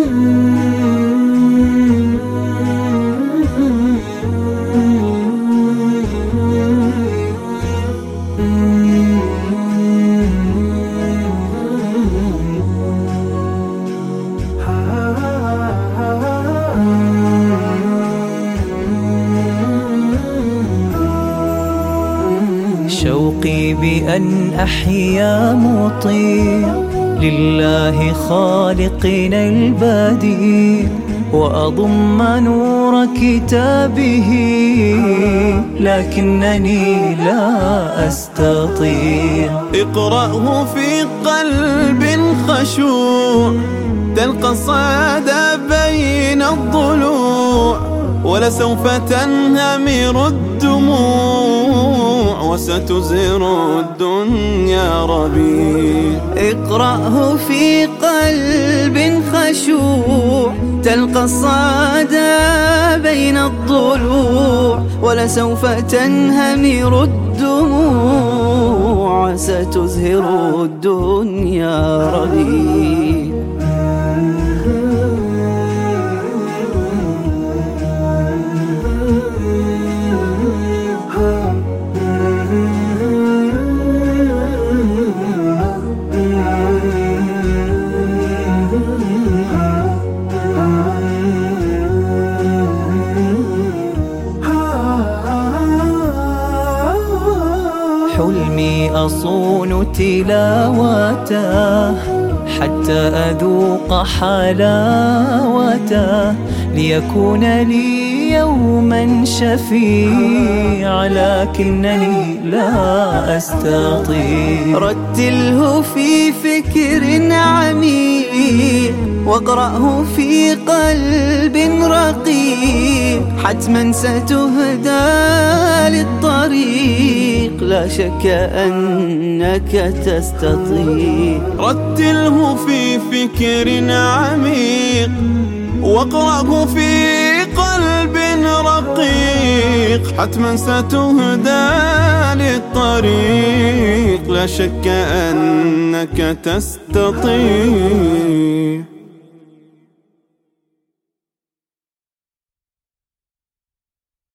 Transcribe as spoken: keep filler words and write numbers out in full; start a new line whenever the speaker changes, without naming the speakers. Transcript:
شوقي بأن أحيا مطيع لله خالقنا البديع، وأضم نور كتابه، لكنني لا أستطيع.
اقرأه في قلب خشوع، تلقى الصدى بين الضلوع، ولسوف تنهمر الدموع، وستزهر الدنيا ربيع.
اقرأه في قلب خشوع، تلقى الصدى بين الضلوع، ولسوف تنهمر الدموع، وستزهر الدنيا ربيع. حلمي أصون تلاوته حتى أذوق حلاوته، ليكون لي يوما شفيع، لكنني لا أستطيع. رتله في فكر عميق، واقرأه في قلب رقيق، حتما ستهدى للطريق، لا شك أنك تستطيع.
رتله في فكر عميق، واقرأه في قلب رقيق، حتما ستهدى للطريق، لا شك أنك تستطيع.